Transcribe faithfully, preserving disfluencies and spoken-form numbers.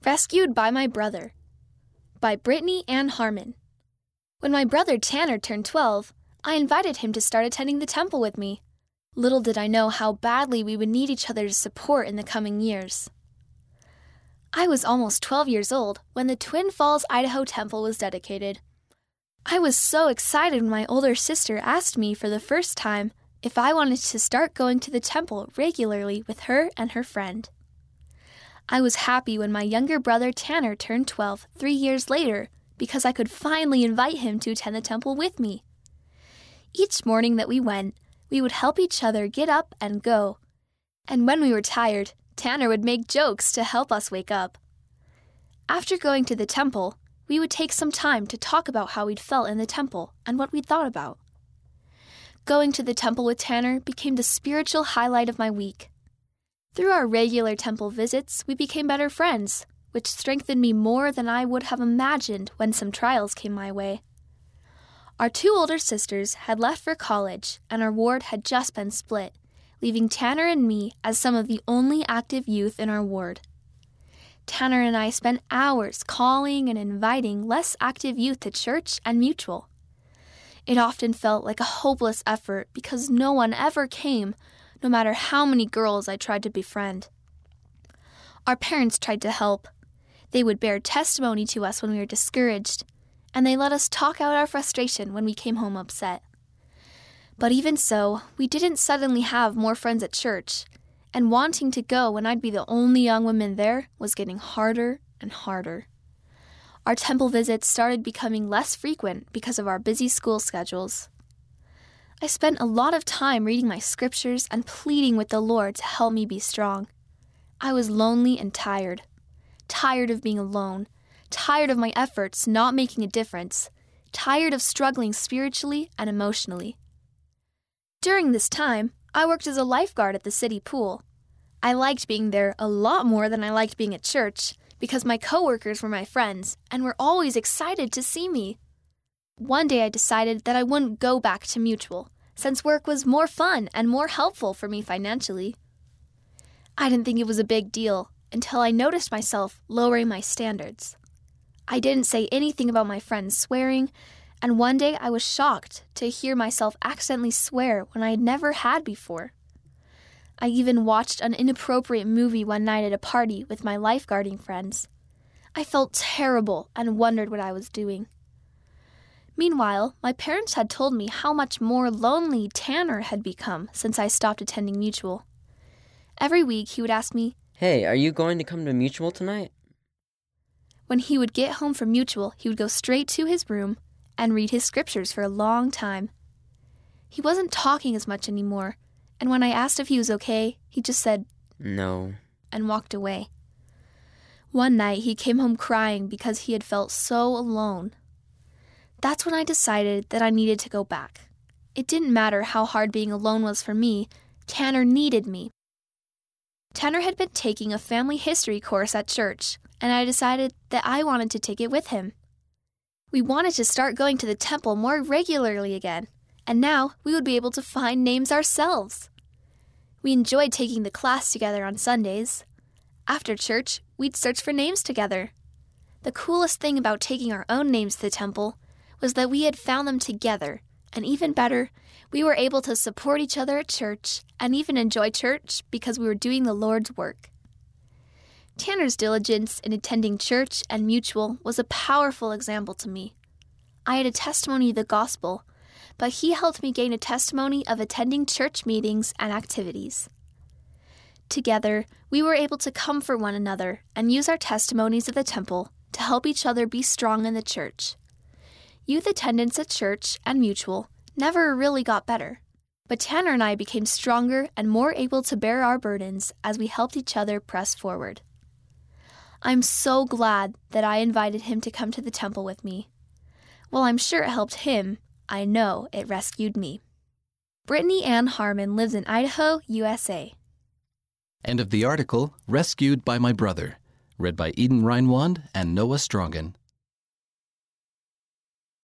Rescued by My Brother by Brittany Ann Harmon. When my brother Tanner turned twelve, I invited him to start attending the temple with me. Little did I know how badly we would need each other's support in the coming years. I was almost twelve years old when the Twin Falls, Idaho temple was dedicated. I was so excited when my older sister asked me for the first time if I wanted to start going to the temple regularly with her and her friend. I was happy when my younger brother Tanner turned twelve three years later because I could finally invite him to attend the temple with me. Each morning that we went, we would help each other get up and go. And when we were tired, Tanner would make jokes to help us wake up. After going to the temple, we would take some time to talk about how we'd felt in the temple and what we'd thought about. Going to the temple with Tanner became the spiritual highlight of my week. Through our regular temple visits, we became better friends, which strengthened me more than I would have imagined when some trials came my way. Our two older sisters had left for college, and our ward had just been split, leaving Tanner and me as some of the only active youth in our ward. Tanner and I spent hours calling and inviting less active youth to church and Mutual. It often felt like a hopeless effort because no one ever came, no matter how many girls I tried to befriend. Our parents tried to help. They would bear testimony to us when we were discouraged, and they let us talk out our frustration when we came home upset. But even so, we didn't suddenly have more friends at church, and wanting to go when I'd be the only young woman there was getting harder and harder. Our temple visits started becoming less frequent because of our busy school schedules. I spent a lot of time reading my scriptures and pleading with the Lord to help me be strong. I was lonely and tired. Tired of being alone. Tired of my efforts not making a difference. Tired of struggling spiritually and emotionally. During this time, I worked as a lifeguard at the city pool. I liked being there a lot more than I liked being at church because my coworkers were my friends and were always excited to see me. One day I decided that I wouldn't go back to Mutual, since work was more fun and more helpful for me financially. I didn't think it was a big deal until I noticed myself lowering my standards. I didn't say anything about my friends swearing, and one day I was shocked to hear myself accidentally swear when I had never had before. I even watched an inappropriate movie one night at a party with my lifeguarding friends. I felt terrible and wondered what I was doing. Meanwhile, my parents had told me how much more lonely Tanner had become since I stopped attending Mutual. Every week he would ask me, "Hey, are you going to come to Mutual tonight?" When he would get home from Mutual, he would go straight to his room and read his scriptures for a long time. He wasn't talking as much anymore, and when I asked if he was okay, he just said, "No," and walked away. One night he came home crying because he had felt so alone. That's when I decided that I needed to go back. It didn't matter how hard being alone was for me, Tanner needed me. Tanner had been taking a family history course at church, and I decided that I wanted to take it with him. We wanted to start going to the temple more regularly again, and now we would be able to find names ourselves. We enjoyed taking the class together on Sundays. After church, we'd search for names together. The coolest thing about taking our own names to the temple was that we had found them together, and even better, we were able to support each other at church and even enjoy church because we were doing the Lord's work. Tanner's diligence in attending church and Mutual was a powerful example to me. I had a testimony of the gospel, but he helped me gain a testimony of attending church meetings and activities. Together, we were able to comfort one another and use our testimonies of the temple to help each other be strong in the church. Youth attendance at church and Mutual never really got better, but Tanner and I became stronger and more able to bear our burdens as we helped each other press forward. I'm so glad that I invited him to come to the temple with me. While I'm sure it helped him, I know it rescued me. Brittany Ann Harmon lives in Idaho, U S A. End of the article, Rescued by My Brother, read by Eden Reinwand and Noah Strongen.